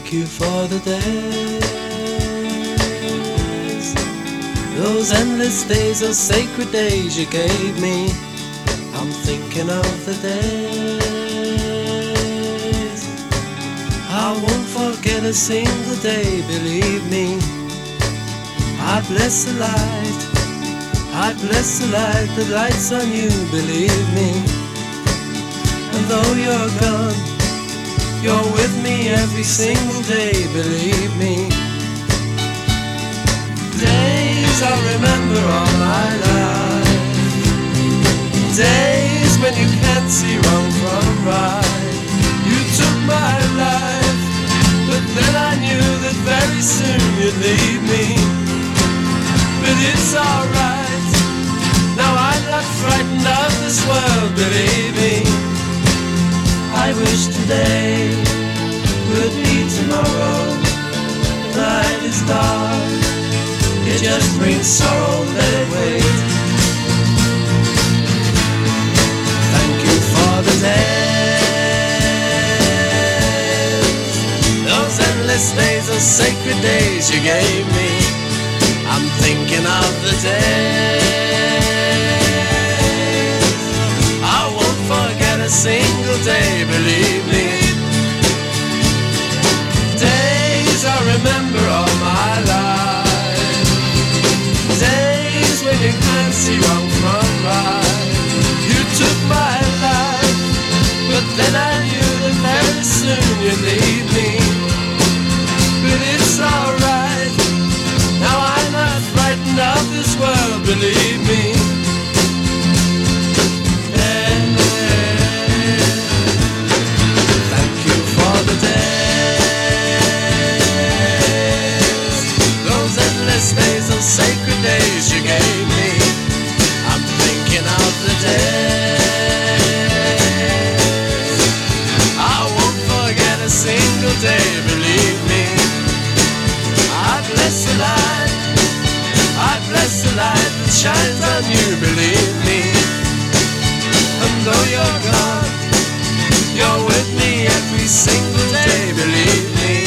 Thank you for the days, those endless days, those sacred days you gave me. I'm thinking of the days I won't forget a single day, believe me. I bless the light, I bless the light that lights on you, believe me. And though you're gone, you're with me every single day, believe me. Days I remember all my life, days when you can't see wrong from right. You took my life, but then I knew that very soon you'd leave me. But it's alright, now I'm not frightened of this world, believe me. I wish today would be tomorrow. The night is dark, it just brings sorrow, let it wait. Thank you for the days, those endless days, those sacred days you gave me. I'm thinking of the days I won't forget a single day, believe me. Days I remember all my life, days when you can't see wrong from right. You took my life, but then I knew that very soon you'd leave me. But it's alright, now I'm not frightened of this world, believe me. Thank you for the days, those endless days, those sacred days you gave me. I'm thinking of the days I won't forget a single day, believe me. I bless the light, I bless the light that shines on you, believe me. And though you're gone, you're with me every single day, believe me.